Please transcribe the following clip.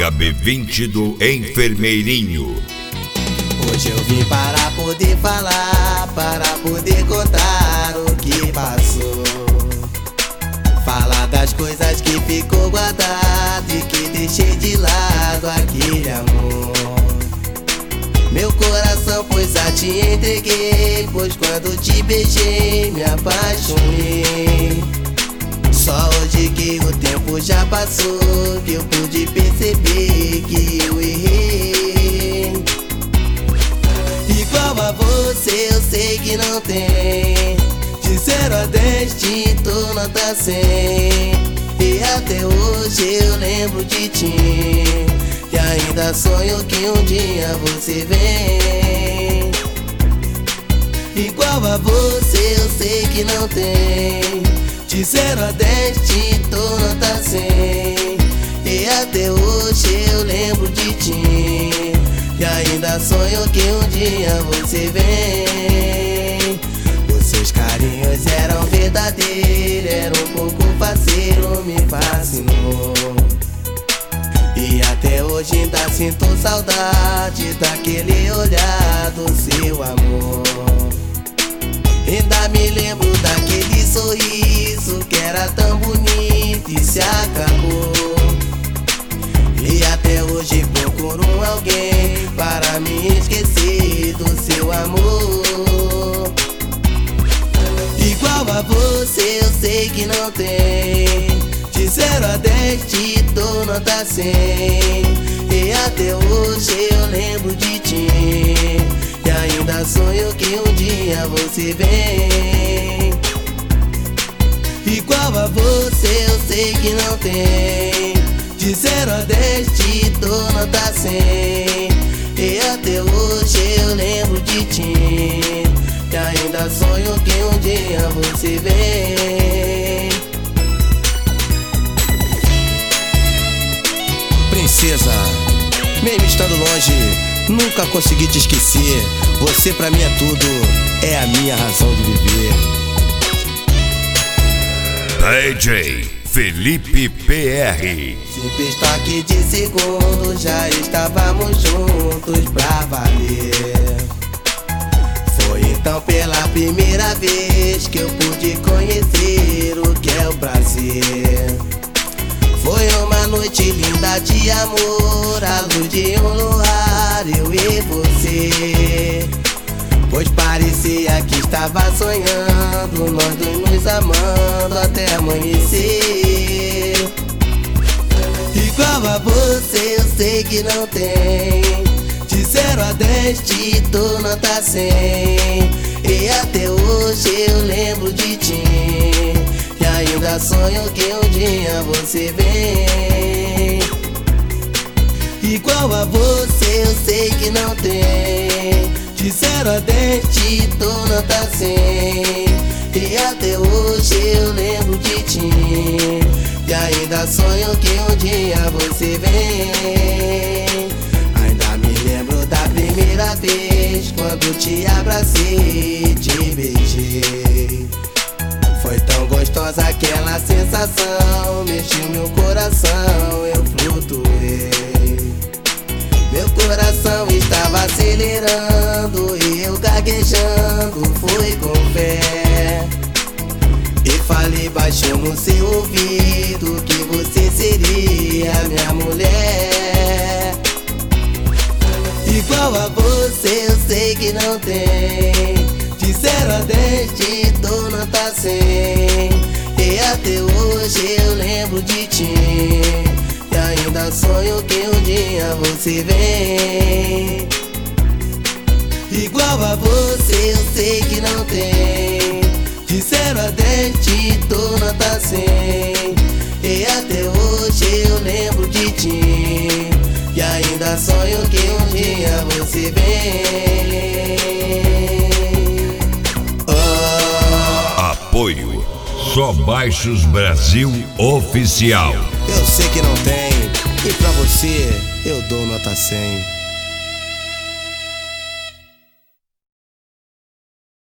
HB20 do Enfermeirinho. Hoje eu vim para poder falar, para poder contar o que passou. Falar das coisas que ficou guardado e que deixei de lado aquele amor. Meu coração, pois já te entreguei, pois quando te beijei me apaixonei. Só hoje que o tempo já passou, que eu pude perceber que eu errei. Igual a você eu sei que não tem, de 0 a 10 te dou nota 100. E até hoje eu lembro de ti, e ainda sonho que um dia você vem. Igual a você eu sei que não tem, de 0 a 10 te dou nota 100. E até hoje eu lembro de ti, e ainda sonho que um dia você vem. Os seus carinhos eram verdadeiros, era um pouco parceiro, me fascinou. E até hoje ainda sinto saudade daquele olhar do seu amor. Ainda me lembro daquele sorriso que era tão bonito e se acabou. E até hoje procuro alguém para me esquecer do seu amor. Igual a você eu sei que não tem, de 0 a 10 te dou nota 100. E até hoje eu lembro de ti, e ainda sonho que um dia você vem. Igual a você eu sei que não tem, de 0 a 10 te dou nota 100. E até hoje eu lembro de ti, e ainda sonho que um dia você vem. Princesa, mesmo estando longe, nunca consegui te esquecer. Você pra mim é tudo, é a minha razão de viver. DJ Felipe PR. Simples toque de segundo, já estávamos juntos pra valer. Foi então pela primeira vez que eu pude conhecer o que é o prazer. Foi uma noite linda de amor, à luz de um luar, eu e você. Pois parecia que estava sonhando, nós dois nos amando até amanhecer. Igual a você eu sei que não tem, de 0 a 10 te dou nota 100. E até hoje eu lembro de ti, e ainda sonho que um dia você vem. Igual a você eu sei que não tem, de 0 a 10 te dou nota 100. E até hoje eu lembro de ti, e ainda sonho que um dia você vem. Ainda me lembro da primeira vez, quando te abracei e te beijei. Foi tão gostosa aquela sensação, mexeu meu coração, eu flutuei. Meu coração estava acelerando e eu gaguejando, fui com fé. E falei baixinho no seu ouvido que você seria minha mulher. Igual a você eu sei que não tem, de 0 a 10 te dou nota 100. E até hoje eu lembro de ti, e ainda sonho que um dia você vem. Igual a você eu sei que não tem, de 0 a 10 te dou nota 100. E até hoje eu lembro de ti, e ainda sonho que um dia você vem. Apoio Só Baixos Brasil Oficial. Eu sei que não tem, e pra você eu dou nota 100.